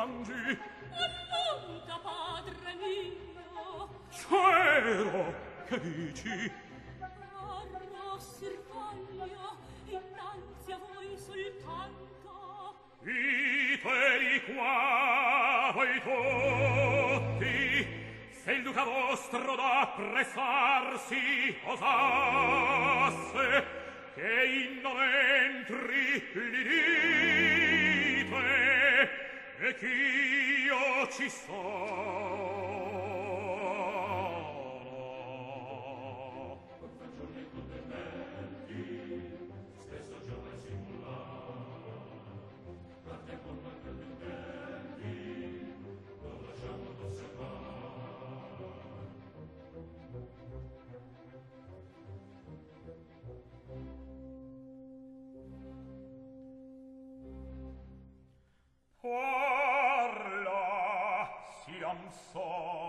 piangi? Allonta, padre mio. Cielo, che dici? Carro Sirvaglio, innanzi a voi soltanto. Viteli qua, voi tutti, se il duca vostro d'appressarsi osasse, che in non entri li dite, e ch'io ci sono. Parla, siam soli.